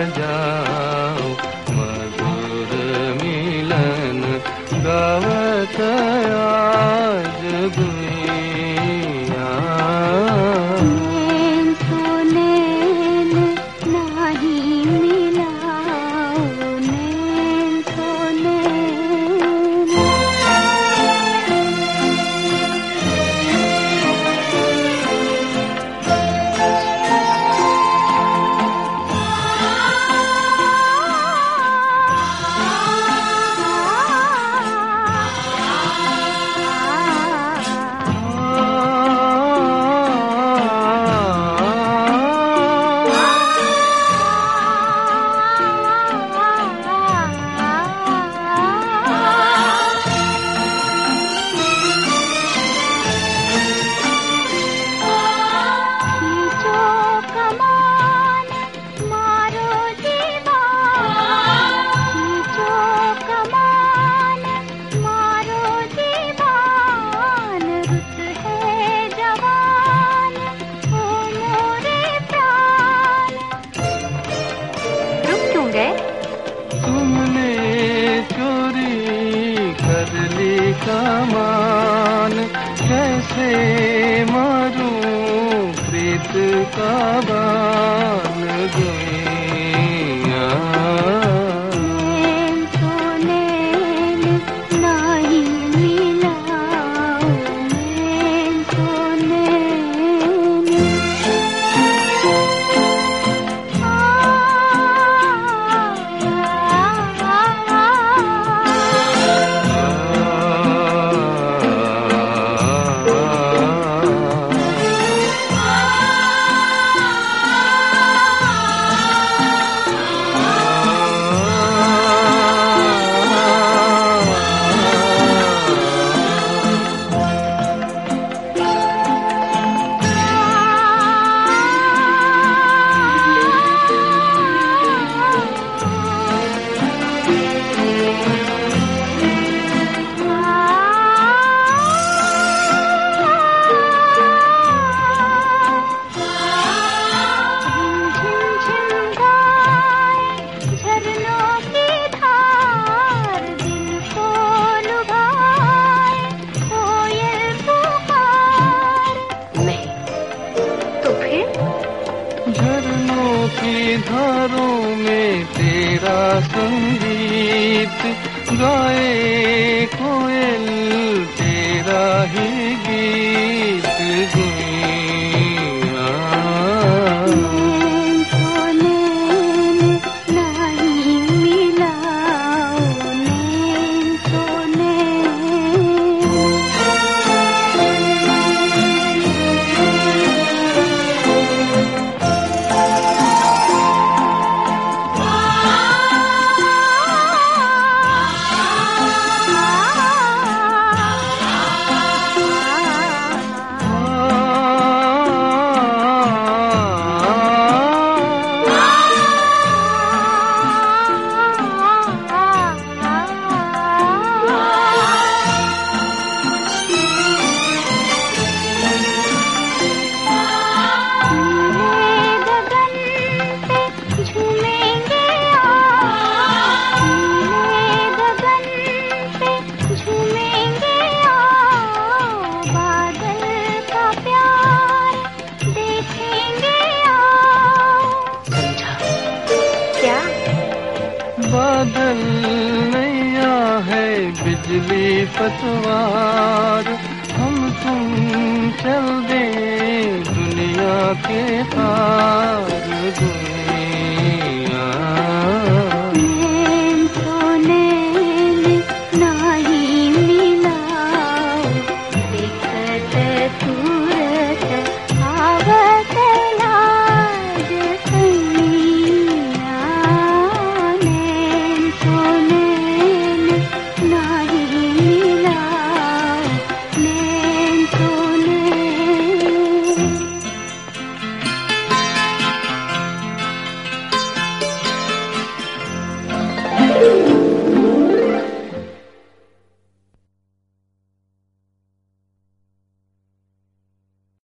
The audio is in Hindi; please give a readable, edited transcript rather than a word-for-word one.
जाओ, मधुर मिलन गावत आज दुनिया। नैन सो नैन नाही मिलाओ, नैन सो नैन। तुमने चोरी कर ली कमान, कैसे मारूं प्रीत का बाण दुनिया। नैन सो नैन नाही मिलाओ, नैन सो नैन। झरनों की धारों में तेरा संगीत गाए कोयल, तेरा ही गीत गुइया। नैन सो नैन नाही मिलाओ, नैन सो नैन। बादल नैया है बिजली पतवार, हम तुम चल दे दुनिया के पार दुनिया।